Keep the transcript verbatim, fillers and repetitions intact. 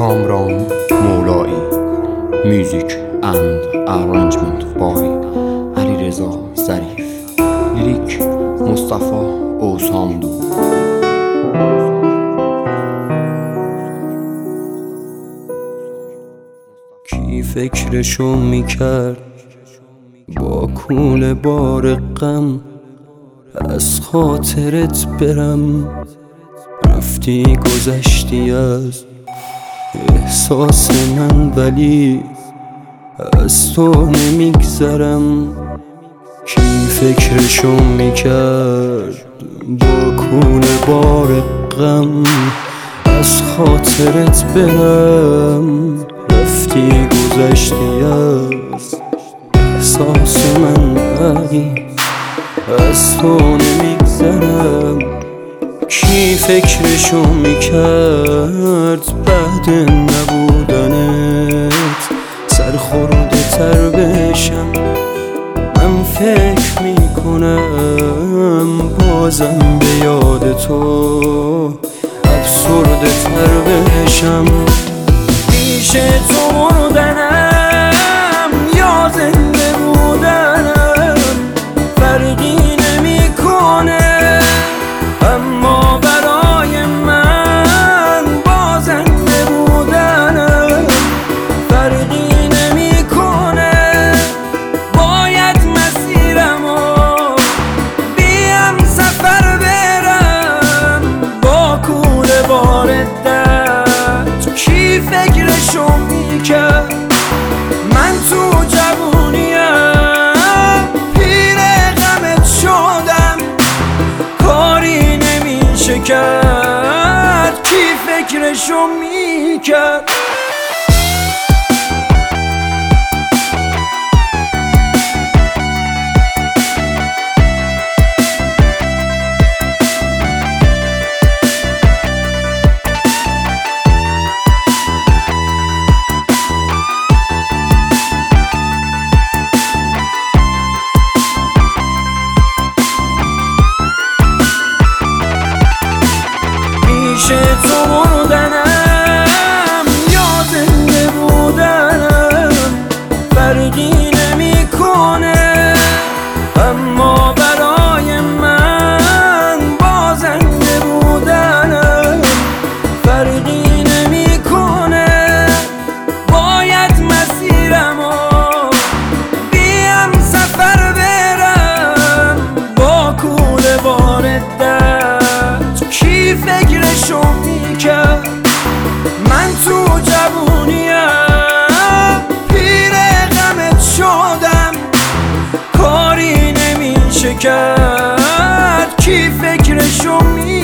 کامران مولایی. Music and arrangement by علیرضا ظریف. لیریک مصطفی اوساندو. کی فکرشو میکرد با کول بار غم از خاطرت برم؟ رفتی گذشتی از احساس من، ولی از تو نمیگذرم. کی فکرشو میکرد با کول بار غم از خاطرت برم؟ رفتی گذشتی از احساس من، ولی از تو نمیگذرم. کی فکرشو میکرد بعد نبودنت سرخورده تر بشم؟ من فکر میکنم بازم به یاد تو افسرده تر بشم. پیش تو مردنم یا زنده بودنم فرقی نمیکنه، اما برای من با زنده بودنم فرقی نمیکنه. باید مسیرمو بیم سفر برم با کوله بار درد. کی فکرشو میکرد من تو جوونیم پیر غمت شدم؟ کاری نمیشه کرد. کی فکرشو میکرد؟ پیش تو مردنم یا زنده بودنم فرقی نمیکنه، اما برای من با زنده بودنم فرقی نمیکنه. باید مسیرمو بیم سفر برم با کوله بار درد. کی فکرشو میکرد من تو جوونیم پیر غمت شدم؟ کاری نمیشه کرد. کی فکرشو میکرد؟